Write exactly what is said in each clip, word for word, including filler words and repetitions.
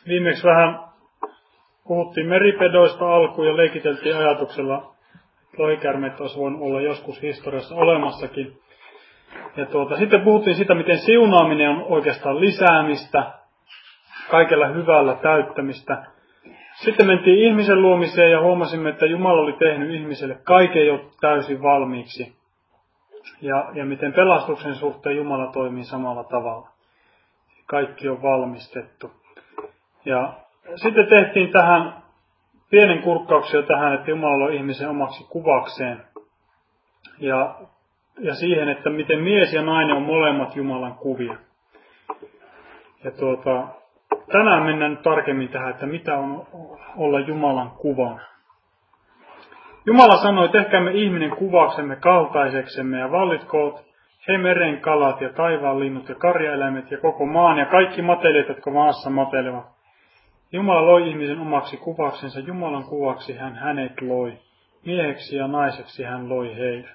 Viimeksi vähän puhuttiin meripedoista alkuun ja leikiteltiin ajatuksella, että lohikärmeet olisi voinut olla joskus historiassa olemassakin. Ja tuota, sitten puhuttiin sitä, miten siunaaminen on oikeastaan lisäämistä, kaikella hyvällä täyttämistä. Sitten mentiin ihmisen luomiseen ja huomasimme, että Jumala oli tehnyt ihmiselle kaiken jo täysin valmiiksi. Ja, ja miten pelastuksen suhteen Jumala toimii samalla tavalla. Kaikki on valmistettu. Ja sitten tehtiin tähän pienen kurkkauksen tähän, että Jumala on ihmisen omaksi kuvakseen. Ja, ja siihen, että miten mies ja nainen on molemmat Jumalan kuvia. Ja tuota, tänään mennään nyt tarkemmin tähän, että mitä on olla Jumalan kuvana. Jumala sanoi, tehkäämme ihminen kuvaksemme kaltaiseksemme ja vallitkoot he meren kalat ja taivaan linnut ja karjaeläimet ja koko maan ja kaikki matelijat, jotka maassa matelevat. Jumala loi ihmisen omaksi kuvaksensa, Jumalan kuvaksi hän hänet loi. Mieheksi ja naiseksi hän loi heidät.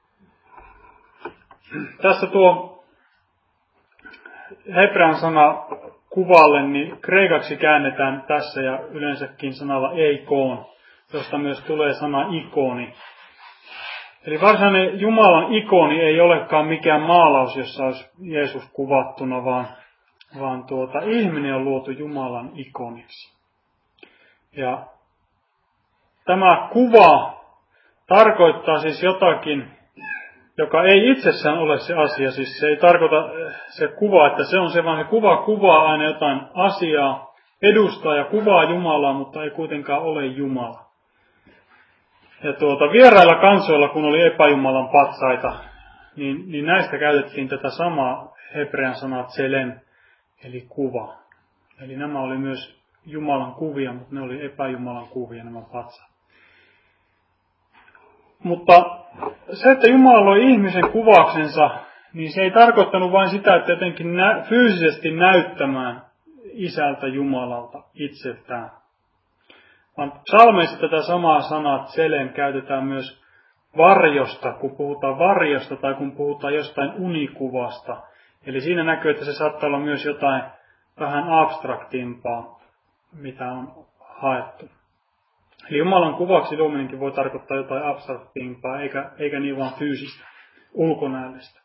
Tässä tuo hebrean sana kuvalle, niin kreikaksi käännetään tässä ja yleensäkin sanalla eikoon, josta myös tulee sana ikoni. Eli varsinainen Jumalan ikoni ei olekaan mikään maalaus, jossa olisi Jeesus kuvattuna, vaan, vaan tuota, ihminen on luotu Jumalan ikoniksi. Ja tämä kuva tarkoittaa siis jotakin, joka ei itsessään ole se asia. Siis se ei tarkoita se kuva, että se on se, vaan se kuva kuvaa aina jotain asiaa, edustaa ja kuvaa Jumalaa, mutta ei kuitenkaan ole Jumala. Ja tuota, vierailla kansoilla, kun oli epäjumalan patsaita, niin, niin näistä käytettiin tätä samaa hebrean sanaa tselem, eli kuva. Eli nämä oli myös Jumalan kuvia, mutta ne oli epäjumalan kuvia, nämä patsaat. Mutta se, että Jumala loi ihmisen kuvaksensa, niin se ei tarkoittanut vain sitä, että jotenkin nä- fyysisesti näyttämään isältä Jumalalta itseltään. Vaan psalmeissa tätä samaa sanaa tselem käytetään myös varjosta, kun puhutaan varjosta tai kun puhutaan jostain unikuvasta. Eli siinä näkyy, että se saattaa olla myös jotain vähän abstraktimpaa, mitä on haettu. Eli Jumalan kuvaksi luominenkin voi tarkoittaa jotain abstraktimpaa, eikä, eikä niin vaan fyysistä, ulkonäöllistä.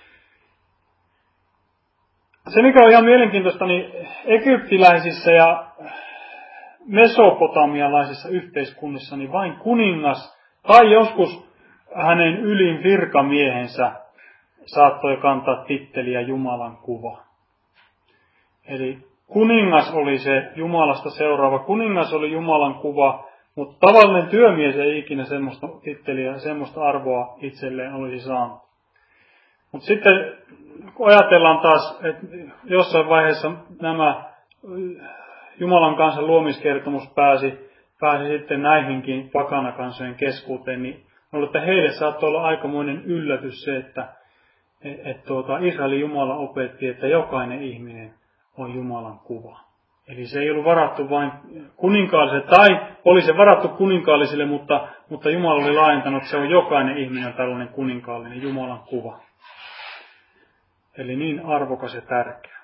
Se, mikä on ihan mielenkiintoista, niin egyptiläisissä ja mesopotamialaisissa yhteiskunnissa niin vain kuningas tai joskus hänen ylin virkamiehensä saattoi kantaa titteliä Jumalan kuva. Eli kuningas oli se Jumalasta seuraava. Kuningas oli Jumalan kuva, mutta tavallinen työmies ei ikinä semmoista titteliä, semmoista arvoa itselleen olisi saanut. Mutta sitten kun ajatellaan taas, että jossain vaiheessa nämä Jumalan kansan luomiskertomus pääsi, pääsi sitten näihinkin pakanakansojen keskuuteen, niin että heille saattoi olla aikamoinen yllätys se, että et, et, tuota, Israelin Jumala opetti, että jokainen ihminen on Jumalan kuva. Eli se ei ollut varattu vain kuninkaallisille, tai oli se varattu kuninkaallisille, mutta, mutta Jumala oli laajentanut, että se on jokainen ihminen on tällainen kuninkaallinen Jumalan kuva. Eli niin arvokas ja tärkeä.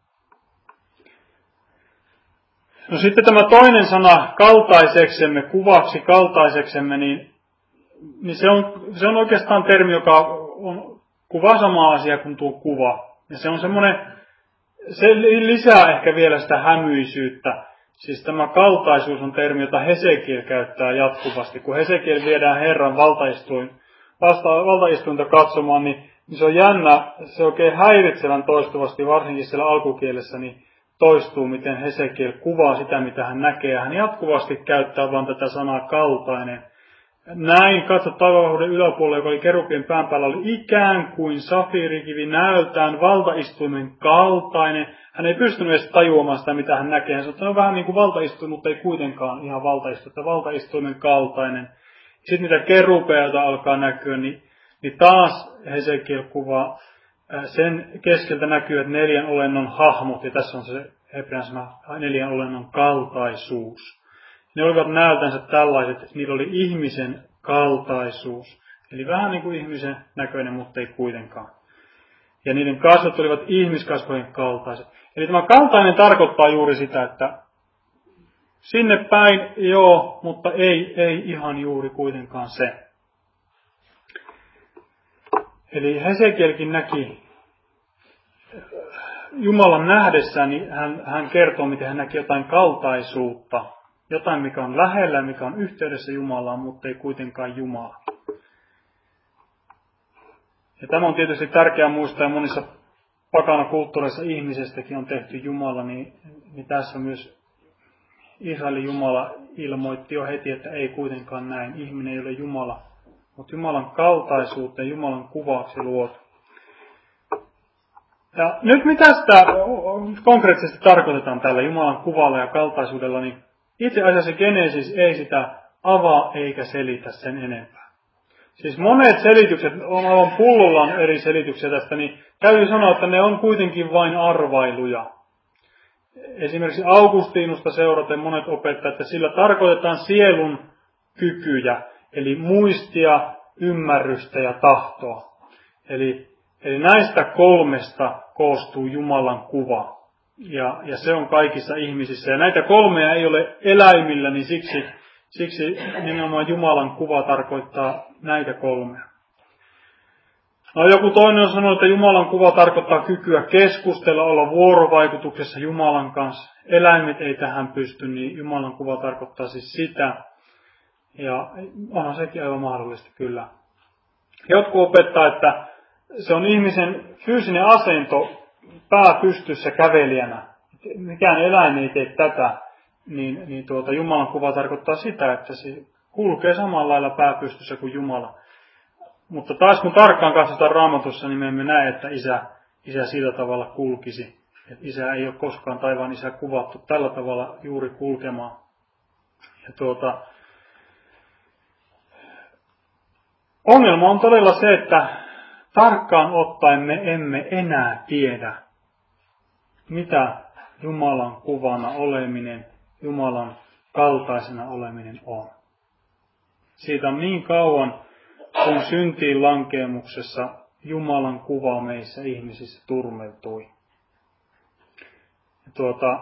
No sitten tämä toinen sana, kaltaiseksemme, kuvaksi kaltaiseksemme, niin, niin se, on, se on oikeastaan termi, joka on kuvaa samaa asiaa kuin tuo kuva. Ja se on semmoinen, se lisää ehkä vielä sitä hämyisyyttä. Siis tämä kaltaisuus on termi, jota Hesekiel käyttää jatkuvasti. Kun Hesekiel viedään Herran valtaistuin, vasta, valtaistuinta katsomaan, niin, niin se on jännä, se oikein häiritsevän toistuvasti, varsinkin siellä alkukielessä, niin toistuu, miten Hesekiel kuvaa sitä, mitä hän näkee. Hän jatkuvasti käyttää vain tätä sanaa kaltainen. Näin katsot taivaan yläpuolella, joka oli kerubien pään päällä, oli ikään kuin safiirikivi näöltään valtaistuimen kaltainen. Hän ei pystynyt edes tajuamaan sitä, mitä hän näkee. Hän sanoi, että on vähän niin kuin valtaistuin, mutta ei kuitenkaan ihan valtaistuin, että valtaistuimen kaltainen. Sitten mitä kerubeilta alkaa näkyä, niin, niin taas Hesekiel kuvaa. Sen keskeltä näkyy, että neljän olennon hahmot, ja tässä on se hebrean sana, neljän olennon kaltaisuus. Ne olivat näöltänsä tällaiset, että niillä oli ihmisen kaltaisuus. Eli vähän niin kuin ihmisen näköinen, mutta ei kuitenkaan. Ja niiden kasvot olivat ihmiskasvojen kaltaiset. Eli tämä kaltainen tarkoittaa juuri sitä, että, sinne päin, joo, mutta ei, ei ihan juuri kuitenkaan se. Eli Hesekielkin näki Jumalan nähdessään, niin hän, hän kertoo, miten hän näki jotain kaltaisuutta. Jotain, mikä on lähellä, mikä on yhteydessä Jumalaan, mutta ei kuitenkaan Jumala. Ja tämä on tietysti tärkeää muistaa, ja monissa pakanakulttuureissa ihmisestäkin on tehty Jumala, niin, niin tässä myös Israelin Jumala ilmoitti jo heti, että ei kuitenkaan näin. Ihminen ei ole Jumala, mutta Jumalan kaltaisuuteen, Jumalan kuvaksi luotu. Ja nyt mitä sitä konkreettisesti tarkoitetaan tällä Jumalan kuvalla ja kaltaisuudella, niin itse asiassa Genesis ei sitä avaa eikä selitä sen enempää. Siis monet selitykset, on aivan pullollaan eri selityksiä tästä, niin täytyy sanoa, että ne on kuitenkin vain arvailuja. Esimerkiksi Augustinusta seuraten monet opettajat, että sillä tarkoitetaan sielun kykyjä, eli muistia, ymmärrystä ja tahtoa. Eli, eli näistä kolmesta koostuu Jumalan kuva. Ja, ja se on kaikissa ihmisissä. Ja näitä kolmea ei ole eläimillä, niin siksi, siksi nimenomaan Jumalan kuva tarkoittaa näitä kolmea. No, joku toinen on sanonut, että Jumalan kuva tarkoittaa kykyä keskustella, olla vuorovaikutuksessa Jumalan kanssa. Eläimet ei tähän pysty, niin Jumalan kuva tarkoittaa siis sitä. Ja onhan sekin aivan mahdollista kyllä. Jotkut opettaa, että se on ihmisen fyysinen asento pää pystyssä kävelijänä. Mikään eläin ei tee tätä. Niin, niin tuota, Jumalan kuva tarkoittaa sitä, että se kulkee samalla lailla pää pystyssä kuin Jumala. Mutta taas kun tarkkaan katsotaan Raamatussa, niin me emme näe, että isä, isä sillä tavalla kulkisi. Että isä ei ole koskaan taivaan isä kuvattu tällä tavalla juuri kulkemaan. Ja tuota, ongelma on todella se, että tarkkaan ottaen me emme enää tiedä, mitä Jumalan kuvana oleminen, Jumalan kaltaisena oleminen on. Siitä on niin kauan, kun syntiin lankeemuksessa Jumalan kuva meissä ihmisissä turmeltui. Ja tuota,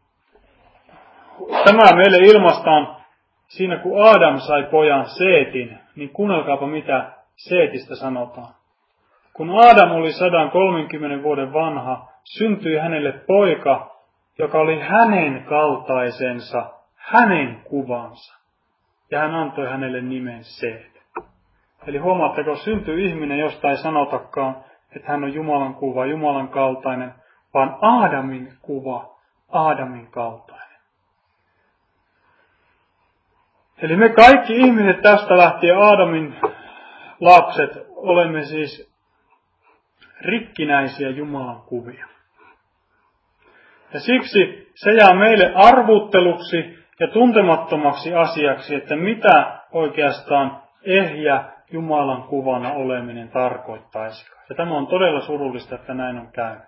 tämä meille ilmaistaan siinä, kun Adam sai pojan Seetin, niin kuunnelkaapa mitä Seetistä sanotaan. Kun Adam oli sata kolmekymmentä vuoden vanha, syntyi hänelle poika, joka oli hänen kaltaisensa, hänen kuvansa. Ja hän antoi hänelle nimen Seet. Eli huomaatteko, syntyy ihminen, josta ei sanotakaan, että hän on Jumalan kuva, Jumalan kaltainen, vaan Aadamin kuva, Aadamin kaltainen. Eli me kaikki ihmiset tästä lähtien, Aadamin lapset, olemme siis rikkinäisiä Jumalan kuvia. Ja siksi se jää meille arvutteluksi ja tuntemattomaksi asiaksi, että mitä oikeastaan ehjä Jumalan kuvana oleminen tarkoittaisi. Ja tämä on todella surullista, että näin on käynyt.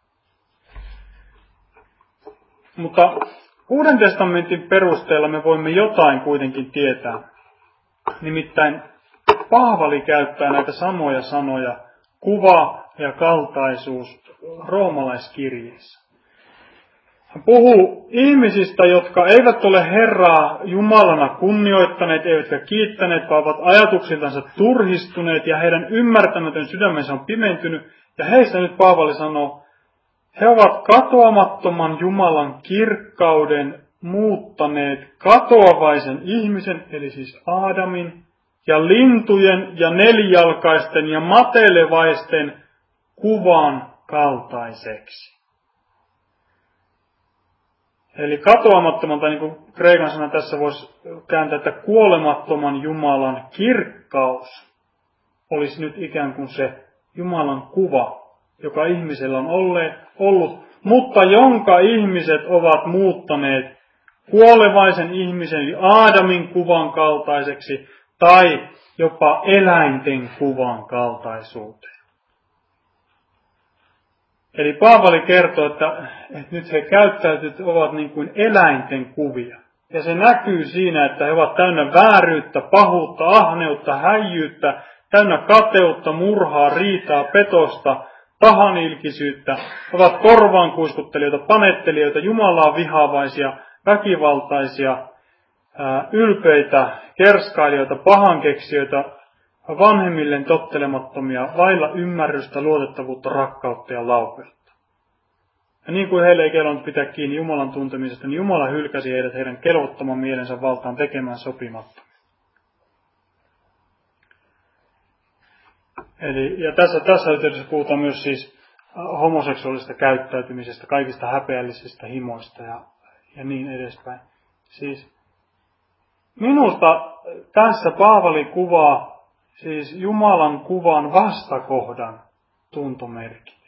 Mutta Uuden testamentin perusteella me voimme jotain kuitenkin tietää. Nimittäin Paavali käyttää näitä samoja sanoja, kuva ja kaltaisuus, roomalaiskirjeessä. Hän puhuu ihmisistä, jotka eivät ole Herraa Jumalana kunnioittaneet, eivätkä kiittäneet, vaan ovat ajatuksiltansa turhistuneet ja heidän ymmärtämätön sydämensä on pimentynyt. Ja heistä nyt Paavali sanoo, he ovat katoamattoman Jumalan kirkkauden muuttaneet katoavaisen ihmisen, eli siis Aadamin, ja lintujen ja nelijalkaisten ja matelevaisten kuvan kaltaiseksi. Eli katoamattoman, tai niin kuin kreikan sana tässä voisi kääntää, että kuolemattoman Jumalan kirkkaus olisi nyt ikään kuin se Jumalan kuva, joka ihmisellä on ollut, mutta jonka ihmiset ovat muuttaneet kuolevaisen ihmisen, eli Aadamin kuvan kaltaiseksi, tai jopa eläinten kuvan kaltaisuuteen. Eli Paavali kertoo, että, että nyt he käyttäytyvät ovat niin kuin eläinten kuvia. Ja se näkyy siinä, että he ovat täynnä vääryyttä, pahuutta, ahneutta, häijyyttä, täynnä kateutta, murhaa, riitaa, petosta, pahanilkisyyttä. He ovat korvaankuiskuttelijoita, panettelijoita, Jumalaa vihaavaisia väkivaltaisia, ylpeitä, kerskailijoita, pahankeksijöitä, vanhemmilleen tottelemattomia, vailla ymmärrystä, luotettavuutta, rakkautta ja laupeutta. Ja niin kuin heille ei kelvannut pitää kiinni Jumalan tuntemisesta, niin Jumala hylkäsi heidät heidän kelvottoman mielensä valtaan tekemään sopimattomia. Eli, ja tässä, tässä yhteydessä puhutaan myös siis homoseksuaalista käyttäytymisestä, kaikista häpeällisistä himoista ja, ja niin edespäin. Siis minusta tässä Paavali kuvaa siis Jumalan kuvan vastakohdan tuntomerkit.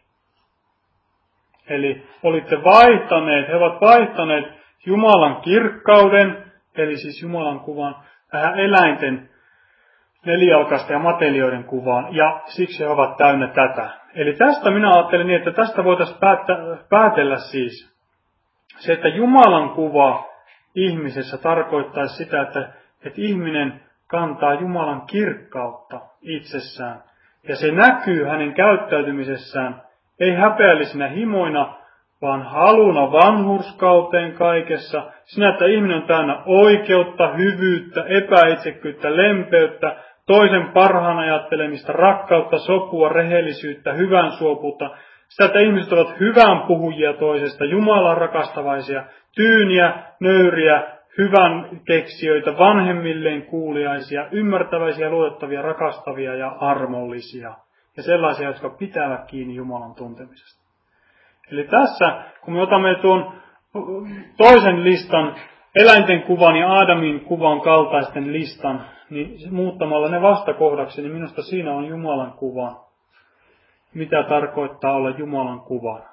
Eli olitte vaihtaneet, he ovat vaihtaneet Jumalan kirkkauden, eli siis Jumalan kuvan tähän eläinten nelijalkaisten ja matelioiden kuvaan, ja siksi he ovat täynnä tätä. Eli tästä minä ajattelin niin, että tästä voitaisiin päätä, päätellä siis se, että Jumalan kuva ihmisessä tarkoittaisi sitä, että, että ihminen kantaa Jumalan kirkkautta itsessään. Ja se näkyy hänen käyttäytymisessään, ei häpeällisinä himoina, vaan haluna vanhurskauteen kaikessa. Sinä, että ihminen on täynnä oikeutta, hyvyyttä, epäitsekkyyttä, lempeyttä, toisen parhaan ajattelemista, rakkautta, sopua, rehellisyyttä, hyvän suopuutta. Sitä, että ihmiset ovat hyvän puhujia toisesta, Jumalan rakastavaisia, tyyniä, nöyriä, hyvän keksijöitä, vanhemmilleen kuuliaisia, ymmärtäväisiä, luotettavia, rakastavia ja armollisia. Ja sellaisia, jotka pitävät kiinni Jumalan tuntemisesta. Eli tässä, kun me otamme tuon toisen listan, eläinten kuvan ja Aadamin kuvan kaltaisten listan, niin muuttamalla ne vastakohdaksi, niin minusta siinä on Jumalan kuva. Mitä tarkoittaa olla Jumalan kuva?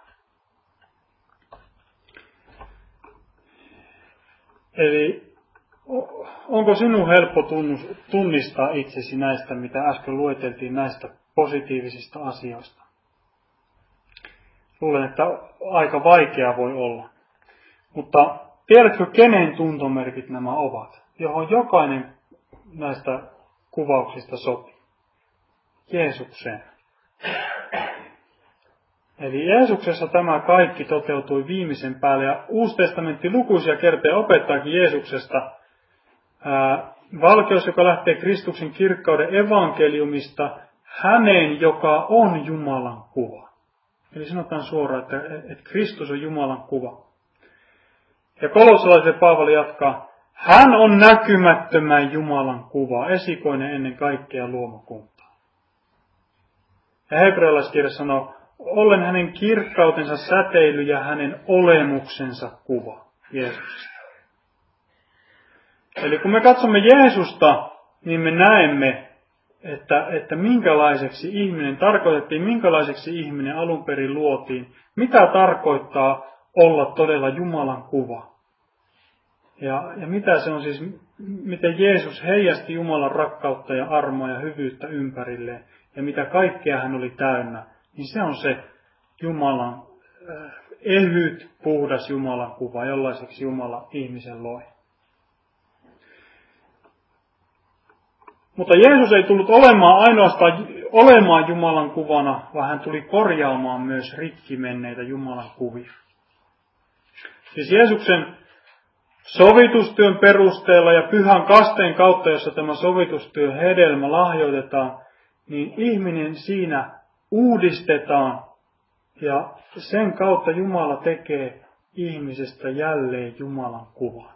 Eli onko sinun helppo tunnistaa itsesi näistä, mitä äsken lueteltiin näistä positiivisista asioista? Luulen, että aika vaikea voi olla. Mutta tiedätkö, kenen tuntomerkit nämä ovat, johon jokainen näistä kuvauksista sopii? Jeesukseen. Eli Jeesuksessa tämä kaikki toteutui viimeisen päälle, ja Uusi testamentti lukuisia kertoja opettaakin Jeesuksesta. Ää, valkeus, joka lähtee Kristuksen kirkkauden evankeliumista, häneen, joka on Jumalan kuva. Eli sanotaan suoraan, että, että Kristus on Jumalan kuva. Ja kolossalaiselle Paavali jatkaa, hän on näkymättömän Jumalan kuva, esikoinen ennen kaikkea luomakuntaa. Ja hebrealaiskirja sanoo, ollen hänen kirkkautensa säteily ja hänen olemuksensa kuva Jeesuksesta. Eli kun me katsomme Jeesusta, niin me näemme, että, että minkälaiseksi ihminen tarkoitettiin, minkälaiseksi ihminen alun perin luotiin, mitä tarkoittaa olla todella Jumalan kuva. Ja, ja mitä se on siis, miten Jeesus heijasti Jumalan rakkautta ja armoa ja hyvyyttä ympärilleen, ja mitä kaikkea hän oli täynnä, niin se on se Jumalan äh, ehyt, puhdas Jumalan kuva, jollaiseksi Jumala ihmisen loi. Mutta Jeesus ei tullut olemaan ainoastaan olemaan Jumalan kuvana, vaan hän tuli korjaamaan myös rikki menneitä Jumalan kuvia. Siis Jeesuksen sovitustyön perusteella ja pyhän kasteen kautta, jossa tämä sovitustyön hedelmä lahjoitetaan, niin ihminen siinä uudistetaan ja sen kautta Jumala tekee ihmisestä jälleen Jumalan kuvan.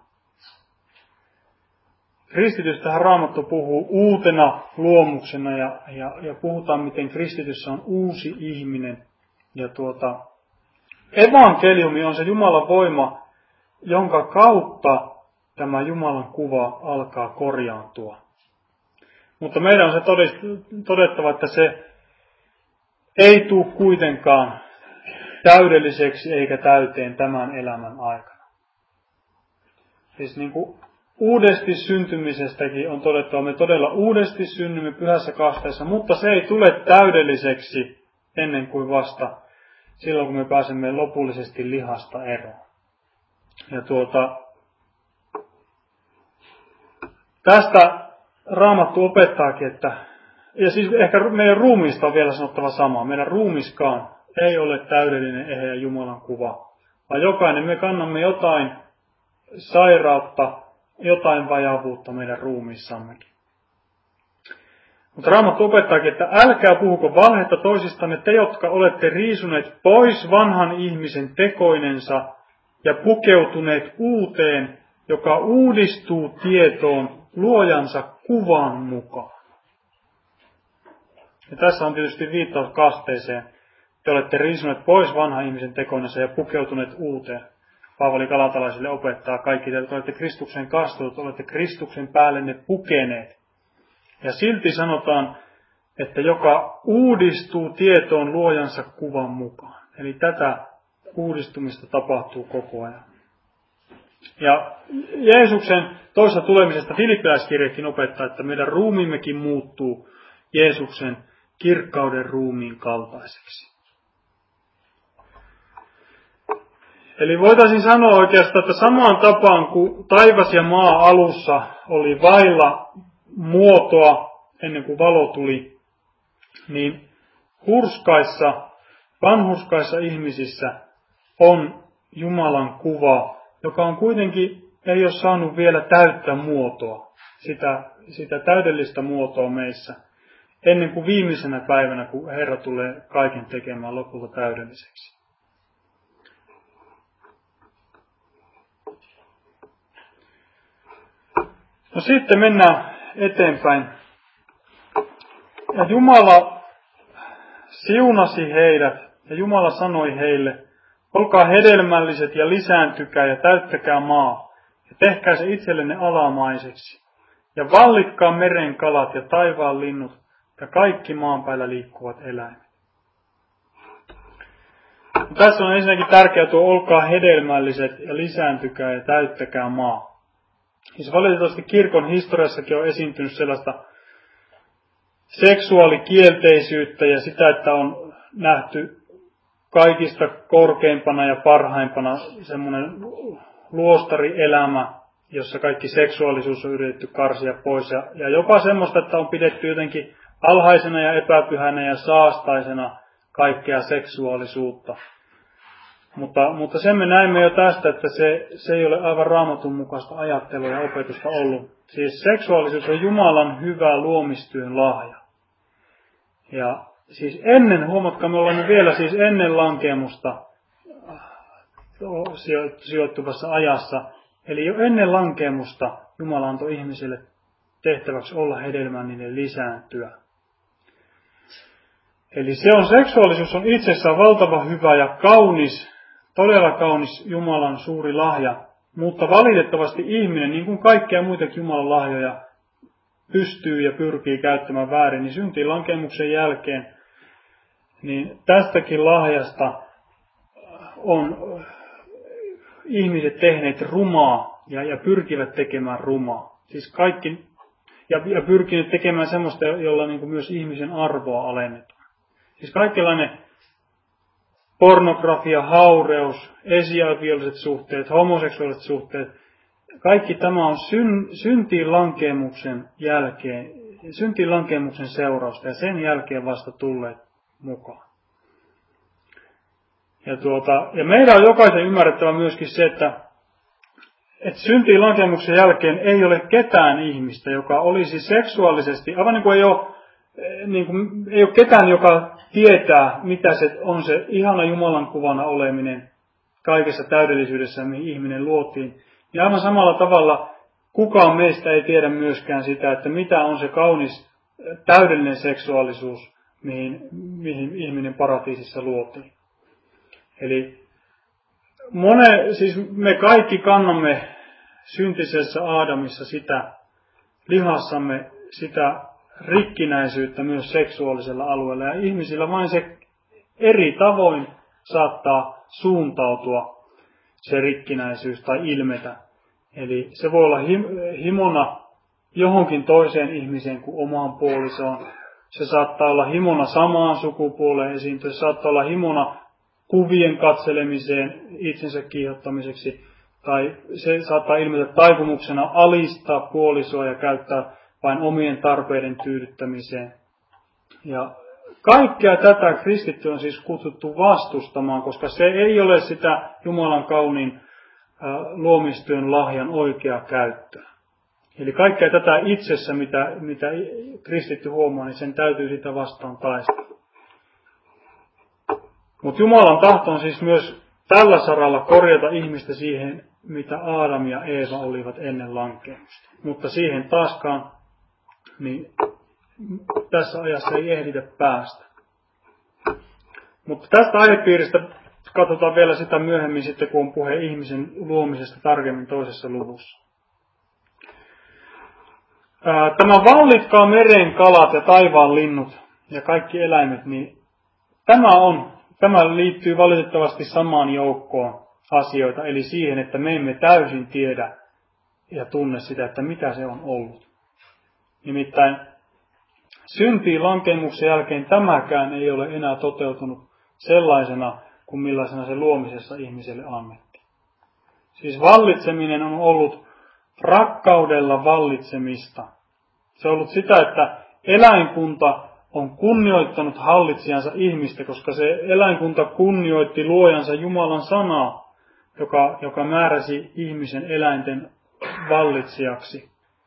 Kristitystähän Raamattu puhuu uutena luomuksena ja, ja, ja puhutaan, miten kristityssä on uusi ihminen. Ja tuota, evankeliumi on se Jumalan voima, jonka kautta tämä Jumalan kuva alkaa korjaantua. Mutta meidän on se todettava, että se ei tule kuitenkaan täydelliseksi eikä täyteen tämän elämän aikana. Siis niin kuin uudesti syntymisestäkin on todettava, me todella uudesti synnymme pyhässä kasteessa, mutta se ei tule täydelliseksi ennen kuin vasta silloin, kun me pääsemme lopullisesti lihasta eroon. Ja tuota, tästä Raamattu opettaakin, että, ja siis ehkä meidän ruumiista on vielä sanottava sama. Meidän ruumiskaan ei ole täydellinen eheä Jumalan kuva, vaan jokainen me kannamme jotain sairautta, jotain vajavuutta meidän ruumiissammekin. Mutta Raamattu opettaakin, että älkää puhuko valhetta toisistanne te, jotka olette riisuneet pois vanhan ihmisen tekoinensa ja pukeutuneet uuteen, joka uudistuu tietoon luojansa kuvan mukaan. Ja tässä on tietysti viittaus kasteeseen. Te olette riisuneet pois vanhan ihmisen tekoinensa ja pukeutuneet uuteen. Paavali galatalaisille opettaa kaikki, te olette Kristuksen kastunut, olette Kristuksen päällenne pukeneet. Ja silti sanotaan, että joka uudistuu tietoon luojansa kuvan mukaan. Eli tätä uudistumista tapahtuu koko ajan. Ja Jeesuksen toisesta tulemisesta Filippiläiskirjakin opettaa, että meidän ruumiimmekin muuttuu Jeesuksen kirkkauden ruumiin kaltaiseksi. Eli voitaisiin sanoa oikeastaan, että samaan tapaan kuin taivas ja maa alussa oli vailla muotoa ennen kuin valo tuli, niin hurskaissa, vanhurskaissa ihmisissä on Jumalan kuva, joka on kuitenkin, ei ole saanut vielä täyttä muotoa, sitä, sitä täydellistä muotoa meissä, ennen kuin viimeisenä päivänä, kun Herra tulee kaiken tekemään lopulta täydelliseksi. No sitten mennään eteenpäin. Ja Jumala siunasi heidät, ja Jumala sanoi heille, olkaa hedelmälliset ja lisääntykää ja täyttäkää maa, ja tehkää se itsellenne alamaiseksi. Ja vallitkaa meren kalat ja taivaan linnut ja kaikki maan päällä liikkuvat eläimet. Tässä on ensinnäkin tärkeää tuo, olkaa hedelmälliset ja lisääntykää ja täyttäkää maa. Siis valitettavasti kirkon historiassakin on esiintynyt sellaista seksuaalikielteisyyttä ja sitä, että on nähty kaikista korkeimpana ja parhaimpana semmoinen luostarielämä, jossa kaikki seksuaalisuus on yritetty karsia pois. Ja, ja jopa semmoista, että on pidetty jotenkin alhaisena ja epäpyhänä ja saastaisena kaikkea seksuaalisuutta. Mutta, mutta sen me näemme jo tästä, että se, se ei ole aivan Raamatun mukaista ajattelua ja opetusta ollut. Siis seksuaalisuus on Jumalan hyvä luomistyön lahja. Ja siis ennen, huomatkaa, me olemme vielä siis ennen lankemusta sijoittuvassa ajassa. Eli jo ennen lankemusta Jumala antoi ihmisille tehtäväksi olla hedelmällinen, lisääntyä. Eli se on, seksuaalisuus on itsessään valtava hyvä ja kaunis, todella kaunis Jumalan suuri lahja. Mutta valitettavasti ihminen, niin kuin kaikkia muitakin Jumalan lahjoja, pystyy ja pyrkii käyttämään väärin, niin syntiin lankemuksen jälkeen, niin tästäkin lahjasta on ihmiset tehneet rumaa ja, ja pyrkivät tekemään rumaa. Siis kaikki, ja, ja pyrkineet tekemään semmoista, jolla niin kuin myös ihmisen arvoa alennetaan. Siis kaikenlainen pornografia, haureus, esiaviolliset suhteet, homoseksuaaliset suhteet, kaikki tämä on syn, syntiin lankemuksen jälkeen, syntiin lankemuksen seurausta ja sen jälkeen vasta tulleet mukaan. Ja, tuota, ja meidän on jokaisen ymmärrettävä myöskin se, että, että syntiin lankemuksen jälkeen ei ole ketään ihmistä, joka olisi seksuaalisesti, aivan niin kuin ei ole, niin kuin, ei ole ketään, joka tietää, mitä se on se ihana Jumalan kuvana oleminen kaikessa täydellisyydessä, mihin ihminen luotiin. Ja aivan samalla tavalla kukaan meistä ei tiedä myöskään sitä, että mitä on se kaunis täydellinen seksuaalisuus, mihin, mihin ihminen paratiisissa luotiin. Eli mone, siis me kaikki kannamme syntisessä Aadamissa sitä lihassamme, sitä rikkinäisyyttä myös seksuaalisella alueella. Ja ihmisillä vain se eri tavoin saattaa suuntautua se rikkinäisyys tai ilmetä. Eli se voi olla himona johonkin toiseen ihmiseen kuin omaan puolisoon. Se saattaa olla himona samaan sukupuoleen esiintyä. Se saattaa olla himona kuvien katselemiseen itsensä kiihottamiseksi. Tai se saattaa ilmetä taipumuksena alistaa puolisoa ja käyttää vain omien tarpeiden tyydyttämiseen. Ja kaikkea tätä kristitty on siis kutsuttu vastustamaan, koska se ei ole sitä Jumalan kauniin luomistyön lahjan oikea käyttöä. Eli kaikkea tätä itsessä, mitä, mitä kristitty huomaa, niin sen täytyy sitä vastaan taistella. Mutta Jumalan tahto on siis myös tällä saralla korjata ihmistä siihen, mitä Aadam ja Eeva olivat ennen lankemusta. Mutta siihen taaskaan niin tässä ajassa ei ehditä päästä. Mutta tästä aihepiiristä katsotaan vielä sitä myöhemmin sitten, kun on puhe ihmisen luomisesta tarkemmin toisessa luvussa. Tämä vallitkaa meren kalat ja taivaan linnut ja kaikki eläimet, niin tämä, on, tämä liittyy valitettavasti samaan joukkoon asioita, eli siihen, että me emme täysin tiedä ja tunne sitä, että mitä se on ollut. Nimittäin syntiin lankemuksen jälkeen tämäkään ei ole enää toteutunut sellaisena kuin millaisena se luomisessa ihmiselle annettiin. Siis vallitseminen on ollut rakkaudella vallitsemista. Se on ollut sitä, että eläinkunta on kunnioittanut hallitsijansa ihmistä, koska se eläinkunta kunnioitti luojansa Jumalan sanaa, joka, joka määräsi ihmisen eläinten vallitsijaksi.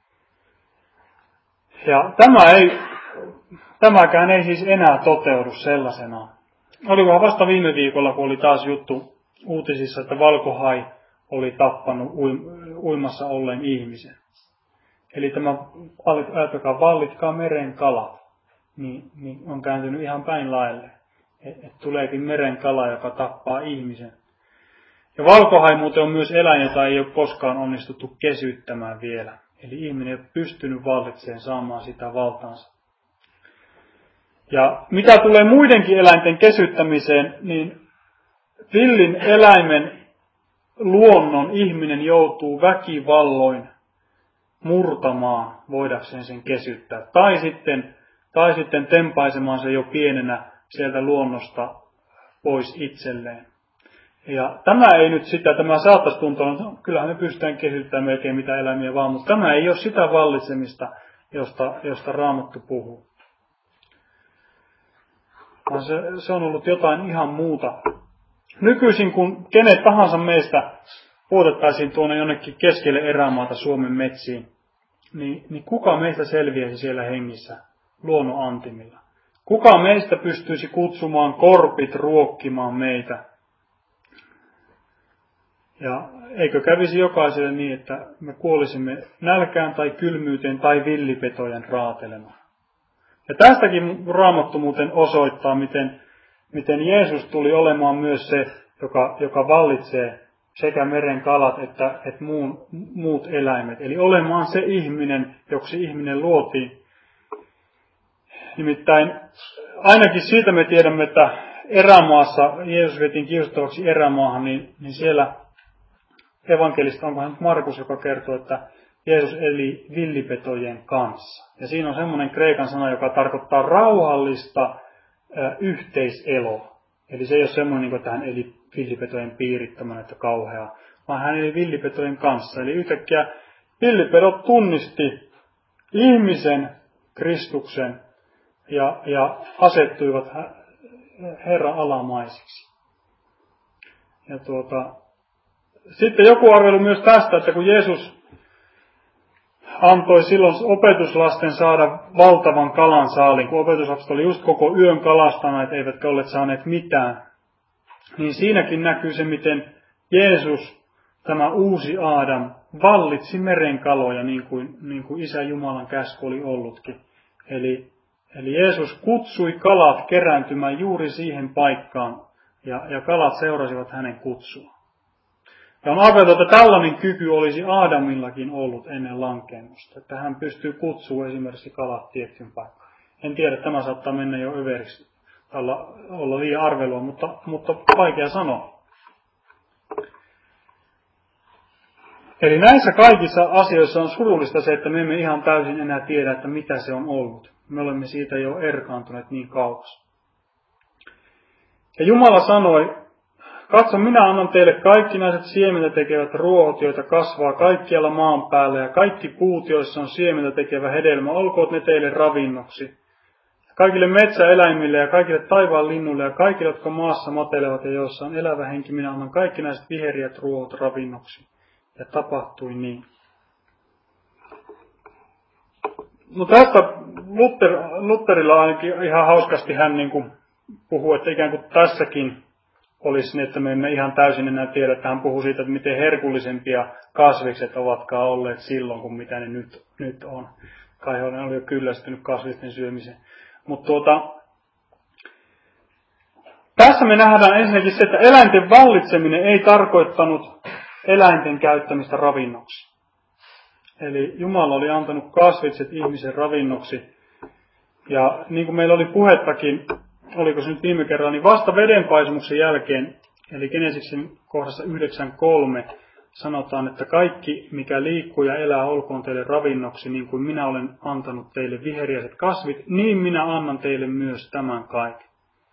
Ja tämä ei, tämäkään ei siis enää toteudu sellaisenaan. Olikohan vasta viime viikolla, kun oli taas juttu uutisissa, että valkohai oli tappanut uimassa olleen ihmisen. Eli tämä, ajatelkaa, vallitkaa meren kalat, niin, niin on kääntynyt ihan päin laille. Että et tuleekin meren kala, joka tappaa ihmisen. Ja valkohai muuten on myös eläin, jota ei ole koskaan onnistuttu kesyttämään vielä. Eli ihminen ei ole pystynyt vallitseen saamaan sitä valtaansa. Ja mitä tulee muidenkin eläinten kesyttämiseen, niin villin eläimen luonnon ihminen joutuu väkivalloin murtamaan voidakseen sen kesyttää. Tai sitten, tai sitten tempaisemaan se jo pienenä sieltä luonnosta pois itselleen. Ja tämä ei nyt sitä, tämä saattaisi tuntua, että no, kyllähän me pystytään kesyttämään melkein mitä eläimiä vaan, mutta tämä ei ole sitä vallitsemista, josta, josta Raamattu puhuu. Vaan se, se on ollut jotain ihan muuta. Nykyisin kun kenet tahansa meistä puotettaisiin tuonne jonnekin keskelle erämaata Suomen metsiin, niin, niin kuka meistä selviäisi siellä hengissä luonnon antimilla? Kuka meistä pystyisi kutsumaan korpit ruokkimaan meitä? Ja eikö kävisi jokaiselle niin, että me kuolisimme nälkään tai kylmyyteen tai villipetojen raatelemaan? Ja tästäkin Raamattu muuten osoittaa, miten, miten Jeesus tuli olemaan myös se, joka, joka vallitsee sekä meren kalat että, että muun, muut eläimet. Eli olemaan se ihminen, joksi ihminen luotiin. Nimittäin ainakin siitä me tiedämme, että erämaassa, Jeesus vietiin kiusatuksi erämaahan, niin, niin siellä evankelista, onkohan nyt Markus, joka kertoo, että Jeesus eli villipetojen kanssa. Ja siinä on semmoinen kreikan sana, joka tarkoittaa rauhallista ö, yhteiseloa. Eli se ei ole semmoinen, että hän eli villipetojen piirittämänä, että kauheaa, vaan hän eli villipetojen kanssa. Eli yhtäkkiä villipedot tunnisti ihmisen Kristuksen ja, ja asettuivat Herran alamaisiksi. Ja tuota, sitten joku arvelu myös tästä, että kun Jeesus antoi silloin opetuslasten saada valtavan kalan saalin, kun opetuslapset oli just koko yön kalastaneet, eivätkä olleet saaneet mitään, niin siinäkin näkyy se, miten Jeesus, tämä uusi Aadam, vallitsi meren kaloja niin kuin, niin kuin Isä Jumalan käsky oli ollutkin. Eli, eli Jeesus kutsui kalat kerääntymään juuri siihen paikkaan, ja, ja kalat seurasivat hänen kutsua. Ja on arveltu, että tällainen kyky olisi Aadamillakin ollut ennen lankemusta, että hän pystyy kutsumaan esimerkiksi kalat tiettyyn paikkaan. En tiedä, tämä saattaa mennä jo överiksi, olla, olla liian arvelua, mutta, mutta vaikea sanoa. Eli näissä kaikissa asioissa on surullista se, että me emme ihan täysin enää tiedä, että mitä se on ollut. Me olemme siitä jo erkaantuneet niin kauas. Ja Jumala sanoi, katso, minä annan teille kaikkinaiset siementä tekevät ruohot, joita kasvaa kaikkialla maan päällä, ja kaikki puut, joissa on siementä tekevä hedelmä, olkoot ne teille ravinnoksi. kaikille metsäeläimille ja kaikille taivaan linnuille ja kaikille, jotka maassa matelevat ja joissa on elävä henki, minä annan kaikki näiset viheriät ruohot ravinnoksi. Ja tapahtui niin. No tästä Luther, Lutherilla ainakin ihan hauskasti hän niin kuin puhuu, että ikään kuin tässäkin olisi niin, että me emme ihan täysin enää tiedä, että hän puhuu siitä, että miten herkullisempia kasvikset ovatkaan olleet silloin, kuin mitä ne nyt, nyt on. Kai hän oli jo kyllästynyt kasvisten syömiseen. Mutta tuota, tässä me nähdään ensinnäkin se, että eläinten vallitseminen ei tarkoittanut eläinten käyttämistä ravinnoksi. Eli Jumala oli antanut kasvitset ihmisen ravinnoksi. Ja niin kuin meillä oli puhettakin, oliko se nyt viime kerralla, niin vasta vedenpaisumuksen jälkeen, eli Genesiksen kohdassa yhdeksän kolme, sanotaan, että kaikki, mikä liikkuu ja elää, olkoon teille ravinnoksi, niin kuin minä olen antanut teille viheriäiset kasvit, niin minä annan teille myös tämän kaiken.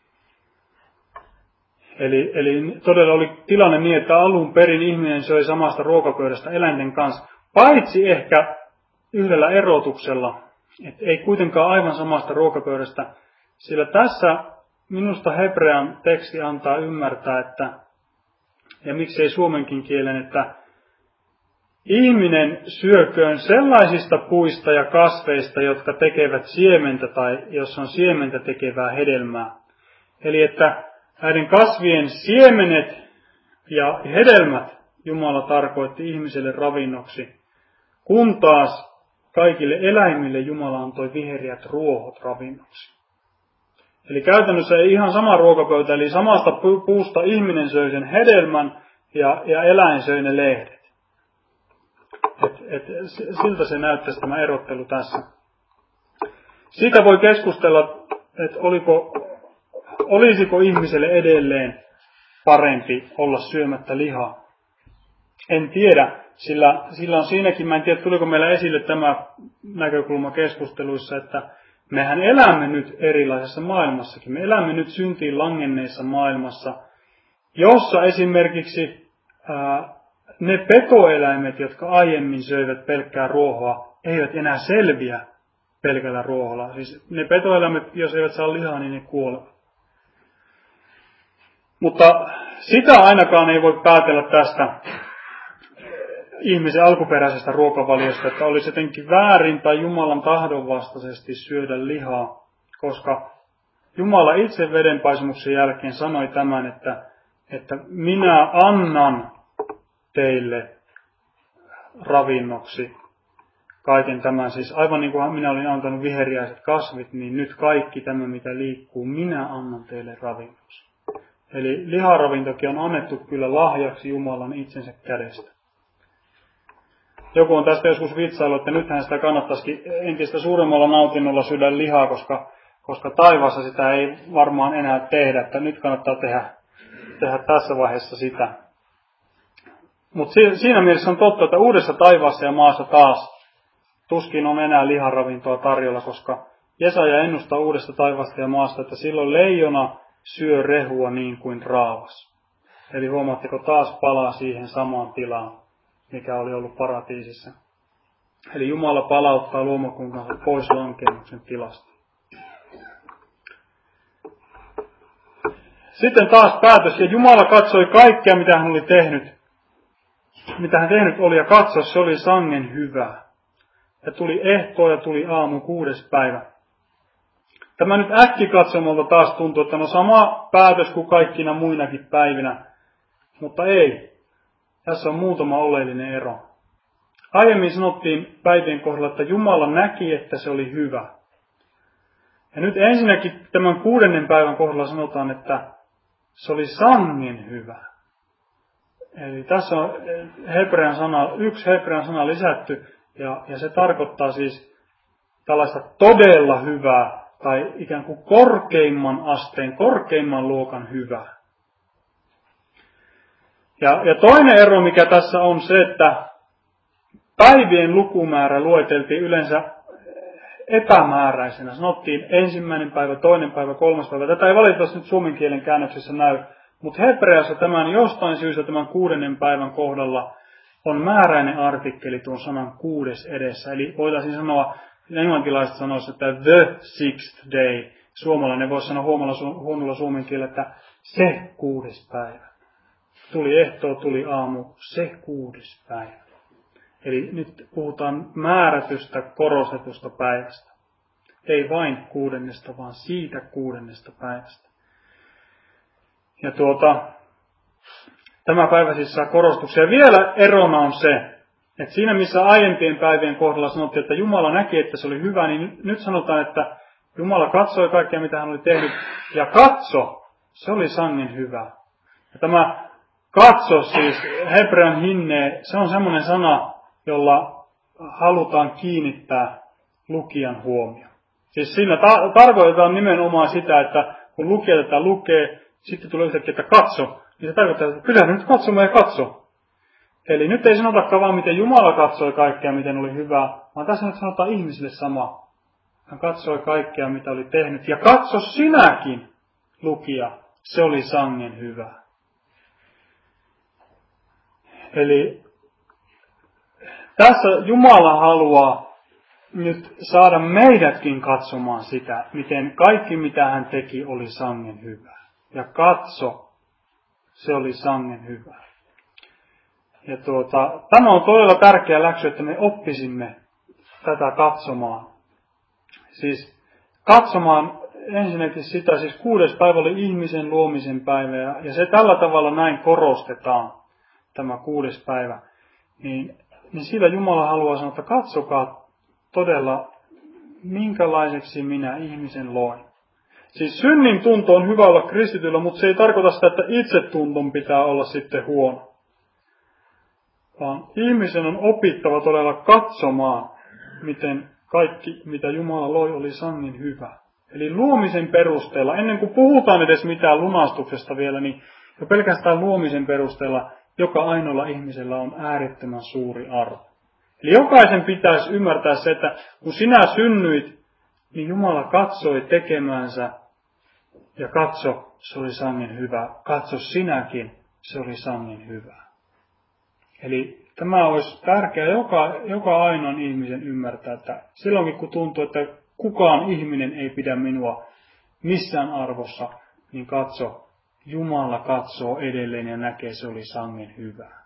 Eli, eli todella oli tilanne niin, että alun perin ihminen söi samasta ruokapöydästä eläinten kanssa, paitsi ehkä yhdellä erotuksella, että ei kuitenkaan aivan samasta ruokapöydästä, sillä tässä minusta hebrean teksti antaa ymmärtää, että, ja miksei suomenkin kielen, että ihminen syököön sellaisista puista ja kasveista, jotka tekevät siementä tai jos on siementä tekevää hedelmää. Eli että näiden kasvien siemenet ja hedelmät Jumala tarkoitti ihmiselle ravinnoksi, kun taas kaikille eläimille Jumala antoi viheriät ruohot ravinnoksi. Eli käytännössä ei ihan sama ruokapöytä, eli samasta puusta ihminen söi sen hedelmän ja, ja eläin söi ne lehdet. Et, et, siltä se näyttäisi tämä erottelu tässä. Siitä voi keskustella, että oliko, olisiko ihmiselle edelleen parempi olla syömättä lihaa. En tiedä, sillä, sillä on siinäkin, mä en tiedä tuliko meillä esille tämä näkökulma keskusteluissa, että mehän elämme nyt erilaisessa maailmassakin. Me elämme nyt syntiin langenneessa maailmassa, jossa esimerkiksi ää, ne petoeläimet, jotka aiemmin söivät pelkkää ruohoa, eivät enää selviä pelkällä ruoholla. Siis ne petoeläimet, jos eivät saa lihaa, niin ne kuolevat. Mutta sitä ainakaan ei voi päätellä tästä ihmisen alkuperäisestä ruokavaliosta, että olisi jotenkin väärin tai Jumalan tahdon vastaisesti syödä lihaa, koska Jumala itse vedenpaisumuksen jälkeen sanoi tämän, että, että minä annan teille ravinnoksi kaiken tämän. Siis aivan niin kuin minä olin antanut viheriäiset kasvit, niin nyt kaikki tämä, mitä liikkuu, minä annan teille ravinnoksi. Eli liharavintokin on annettu kyllä lahjaksi Jumalan itsensä kädestä. Joku on tästä joskus vitsailu, että nythän sitä kannattaisikin entistä suuremmalla nautinnolla syödä lihaa, koska, koska taivaassa sitä ei varmaan enää tehdä, että nyt kannattaa tehdä, tehdä tässä vaiheessa sitä. Mutta siinä mielessä on totta, että uudessa taivaassa ja maassa taas tuskin on enää liharavintoa tarjolla, koska Jesaja ennustaa uudesta taivaasta ja maasta, että silloin leijona syö rehua niin kuin raavas. Eli huomaatteko, taas palaa siihen samaan tilaan, mikä oli ollut paratiisissa. Eli Jumala palauttaa luomakuntansa pois lankemuksen tilasta. Sitten taas päätös, ja Jumala katsoi kaikkea, mitä hän oli tehnyt. Mitä hän tehnyt oli, ja katsoi, se oli sangen hyvää. Ja tuli ehtoo ja tuli aamu kuudes päivä. Tämä nyt äkkikatsomolta taas tuntuu, että no sama päätös kuin kaikkina muinakin päivinä. Mutta ei. Tässä on muutama oleellinen ero. Aiemmin sanottiin päivien kohdalla, että Jumala näki, että se oli hyvä. Ja nyt ensinnäkin tämän kuudennen päivän kohdalla sanotaan, että se oli sangen hyvä. Eli tässä on hebrean sana, yksi hebrean sana lisätty, ja, ja se tarkoittaa siis tällaista todella hyvää, tai ikään kuin korkeimman asteen, korkeimman luokan hyvää. Ja, ja toinen ero, mikä tässä on se, että päivien lukumäärä lueteltiin yleensä epämääräisenä. Sanottiin ensimmäinen päivä, toinen päivä, kolmas päivä. Tätä ei valitettavasti nyt suomen kielen käännöksessä näy. Mutta hebreassa tämän jostain syystä tämän kuudennen päivän kohdalla on määräinen artikkeli tuon sanan kuudes edessä. Eli voitaisiin sanoa, englantilaiset sanoisivat, että the sixth day. Suomalainen voisi sanoa huonolla, huonolla suomen kielellä, että se kuudes päivä. Tuli ehtoo, tuli aamu, se kuudes päivä. Eli nyt puhutaan määrätystä, korostetusta päivästä. Ei vain kuudennesta, vaan siitä kuudennesta päivästä. Ja tuota, tämä päivä siis saa korostuksia. Vielä erona on se, että siinä missä aiempien päivien kohdalla sanottiin, että Jumala näki, että se oli hyvä, niin nyt sanotaan, että Jumala katsoi kaikkea, mitä hän oli tehnyt. Ja katso, se oli sangen hyvä. Ja tämä katso siis, hebrean hinne, se on semmoinen sana, jolla halutaan kiinnittää lukijan huomio. Siis siinä ta- tarkoitetaan nimenomaan sitä, että kun lukija tätä lukee, sitten tulee yhtäkkiä, että katso, niin se tarkoittaa, että kyllä nyt katsomaan ja katso. Eli nyt ei sanotakaan vaan, miten Jumala katsoi kaikkea, miten oli hyvää, vaan tässä nyt sanotaan ihmisille sama. Hän katsoi kaikkea, mitä oli tehnyt. Ja katso sinäkin, lukija, se oli sangen hyvä. Eli tässä Jumala haluaa nyt saada meidätkin katsomaan sitä, miten kaikki mitä hän teki oli sangen hyvä. Ja katso, se oli sangen hyvä. Ja tuota, tämä on todella tärkeä läksy, että me oppisimme tätä katsomaan. Siis katsomaan ensinnäkin sitä, siis kuudes päivä oli ihmisen luomisen päivä, ja, ja se tällä tavalla näin korostetaan, tämä kuudes päivä. Niin, niin sillä Jumala haluaa sanoa, että katsokaa todella, minkälaiseksi minä ihmisen loin. Siis synnin tunto on hyvä olla kristityllä, mutta se ei tarkoita sitä, että itsetunton pitää olla sitten huono. Vaan ihmisen on opittava todella katsomaan, miten kaikki, mitä Jumala loi, oli sangen hyvä. Eli luomisen perusteella, ennen kuin puhutaan edes mitään lunastuksesta vielä, niin jo pelkästään luomisen perusteella joka ainoalla ihmisellä on äärettömän suuri arvo. Eli jokaisen pitäisi ymmärtää se, että kun sinä synnyit, niin Jumala katsoi tekemäänsä ja katso, se oli sangen hyvä. Katso sinäkin, se oli sangen hyvä. Eli tämä olisi tärkeää joka, joka ainoan ihmisen ymmärtää, että silloinkin kun tuntuu, että kukaan ihminen ei pidä minua missään arvossa, niin katso, Jumala katsoo edelleen ja näkee, se oli sangen hyvä.